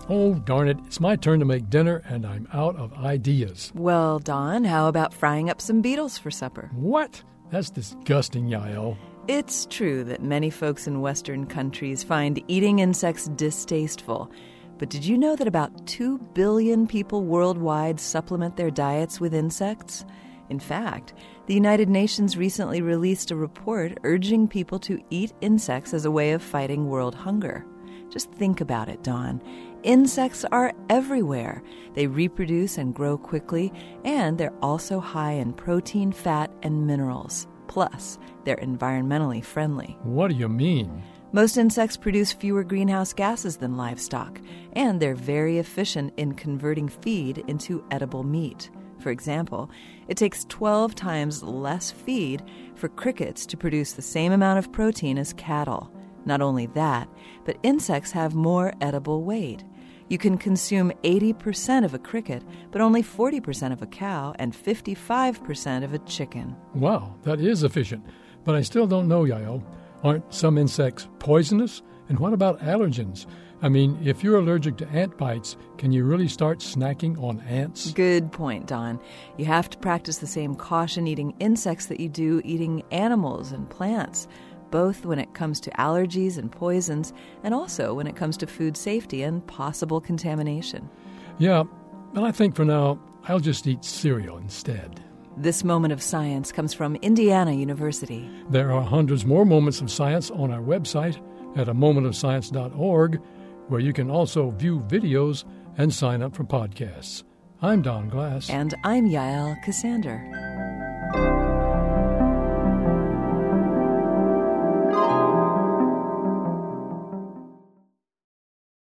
Oh, darn it. It's my turn to make dinner, and I'm out of ideas. Well, Don, how about frying up some beetles for supper? What? That's disgusting, Yael. It's true that many folks in Western countries find eating insects distasteful. But did you know that about 2 billion people worldwide supplement their diets with insects? In fact, the United Nations recently released a report urging people to eat insects as a way of fighting world hunger. Just think about it, Dawn. Insects are everywhere. They reproduce and grow quickly, and they're also high in protein, fat, and minerals. Plus, they're environmentally friendly. What do you mean? Most insects produce fewer greenhouse gases than livestock, and they're very efficient in converting feed into edible meat. For example, it takes 12 times less feed for crickets to produce the same amount of protein as cattle. Not only that, but insects have more edible weight. You can consume 80% of a cricket, but only 40% of a cow and 55% of a chicken. Wow, that is efficient. But I still don't know, Yael. Aren't some insects poisonous? And what about allergens? I mean, if you're allergic to ant bites, can you really start snacking on ants? Good point, Don. You have to practice the same caution eating insects that you do eating animals and plants, both when it comes to allergies and poisons, and also when it comes to food safety and possible contamination. Yeah, but I think for now, I'll just eat cereal instead. This moment of science comes from Indiana University. There are hundreds more moments of science on our website at amomentofscience.org, where you can also view videos and sign up for podcasts. I'm Don Glass. And I'm Yael Cassander.